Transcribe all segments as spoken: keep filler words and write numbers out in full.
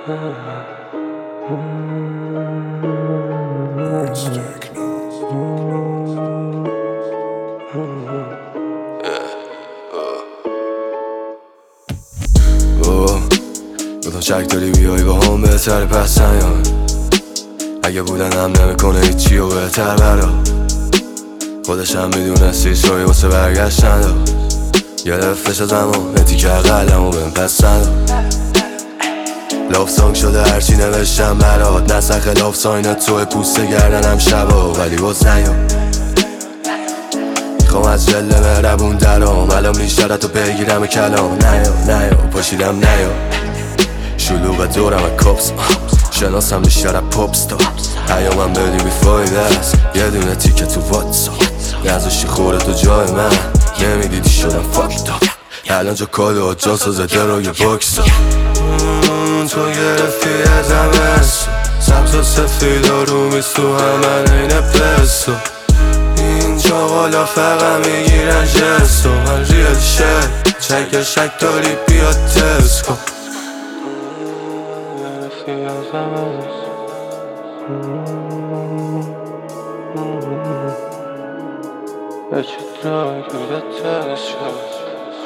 گفتم شک داری بیایی با هم بهتره پس نیام. اگه بودن هم نمیکنه هیچی و بهتر برا خودش هم میدونستی سوی واسه برگشتن داد. گرفتش از همون نتیکه قلم و بهم پس نداد. لاف سانگ شده هرچی نوشتم برات، نسخ لاف ساین توی پوست گردنم شبا ولی باز نیام. میخوام از جله مهربون درام الان بیشترتو بگیرم کلام. نیا نیا پاشیدم نیا شلوغ دورم کپس شناسم بیشتر پاپستا. پیامم بدی بیفایده است یه دونه تیکه تو واتساپ. نذاشتی خوره تو جای من نمیدیدی شدم فاکتا. الان جا کالو جا سازده روی باکسا. تو گرفتی از همه سبز و سفید آرومیست تو همه این پسو. اینجا بالا فقط میگیرن جستو. من ریل شد چک شک داری بیاد تست کن. گرفتی از همه بچه درای بوده تست شد.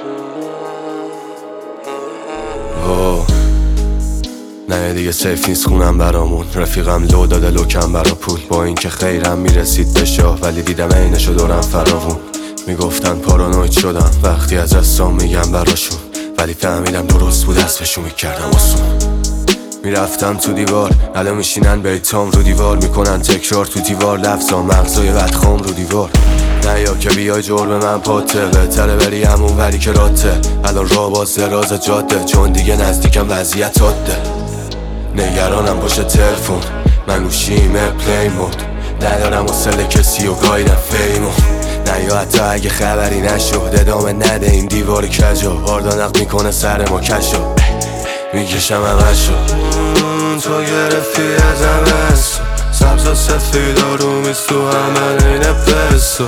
نه دیگه سیف نیست خونم برامون. رفیقم لو داده لوکم برا پول. با اینکه خیرم میرسید به شاه ولی دیدم عینشو دورم فراوون. میگفتن پارانوید شدم وقتی از دستام میگم براشون، ولی فهمیدم درست بود اسمشو میکردم آسون. میرفتم تو دیوار الان میشینن بیتام رو دیوار. میکنن تکرار تو دیوار لفظام مغزای بدخام رو دیوار. نه یا که بیای جرم من پاته بهتره بری همون ولی که راته. الان راه باز دراز جاده چون دیگه نزدیکم وضعیت عاده. نگرانم باشه تلفن من گوشیمه پلی مود. ندارم حوصله کسی و گایدم فیمو. نه یا حتی اگه خبری نشد ادامه نده این دیوار کجا. باردانق میکنه سر ما کشو میکشم همشو. تو گرفتی از همه سبز و سفید آرومیست تو همه این پسو.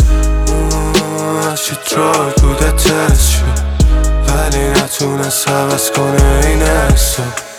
هرچی ترای بوده تست شد ولی نتونست عوض کنه این حسو.